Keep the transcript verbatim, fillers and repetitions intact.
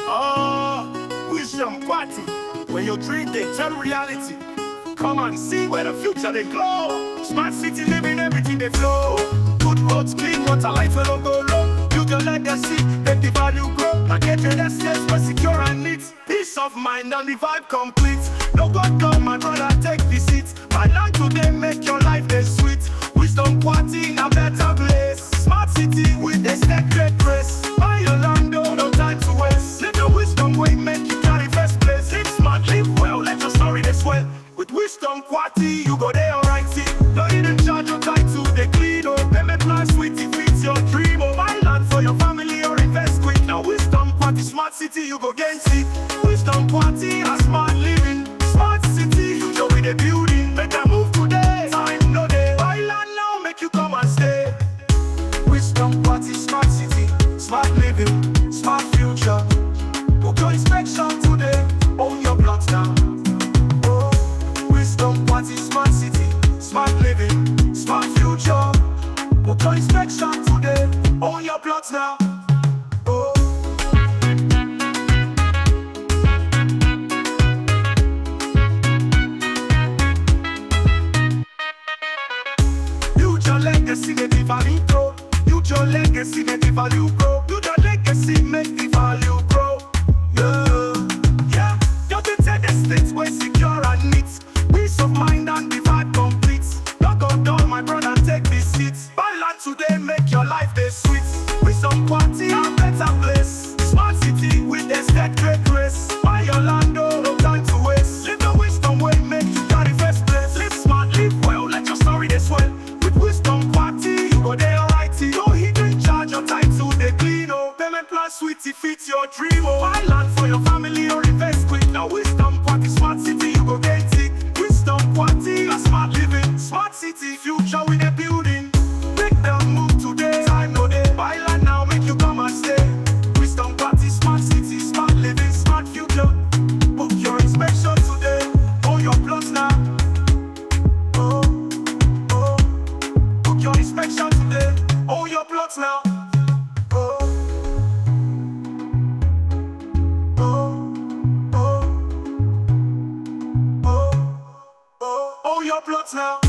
Oh, wisdom party. When your dream they turn reality. Come and see where the future they glow. Smart city living, everything they flow. Good roads, clean water, life will not go low. Build your legacy, let the value grow. And get your estates for secure and neat. Peace of mind and the vibe complete. No God come, my brother, take the seat. My land today make your life they sweet. Wisdom party in a better place. Smart city with a step great grace. Buy your land, oh, no time to waste. Live the wisdom way, make you carry first place. Live smart, live well, let your story they swell. With wisdom party, you go there alright, see. No hidden charge or title, they clean, oh. Payment plan sweet, if it's your dream, oh. Buy land for your family or invest quick. Now wisdom party, smart city, you go gain see. Wisdom party, a smart living. Smart city, you know with the building. Better move today, time no day. Buy land now, make you come and stay. Wisdom party, smart city, smart living, smart future. Book your inspection today, own your plot now. Oh, wisdom party, smart city, smart living, smart future. Book your inspection today, own your plot now. Oh. Build your legacy, make the value grow. Build your legacy, make the value grow. Build your legacy, make the value grow. Yeah, yeah. You're the ten estates where secure and neat. Peace of mind and the vibe complete. Knock on door, my brother, take this seat. Buy land today, make your life day sweet. Wisdom party, a better place. Smart city with a step great grace. Buy your land, oh, no time to waste. Live the wisdom way, make you carry first place. Live smart, live well, let your story they swell. With wisdom party, you go there alrighty. No hidden charge or title, they clean, oh. Payment plan sweet, if it's your dream, oh. Buy land for your family or invest quick. Now wisdom party, smart city, you go get it. Wisdom party, a smart living. Smart city, future with a building. Make them move today, time no day. Buy land now, make you come and stay. Wisdom party, smart city, smart living, smart future. Book your inspection today, own your plots now. Oh, oh. Book your inspection today, own your plots now. Oh, oh, oh, oh, oh. Own your plots now.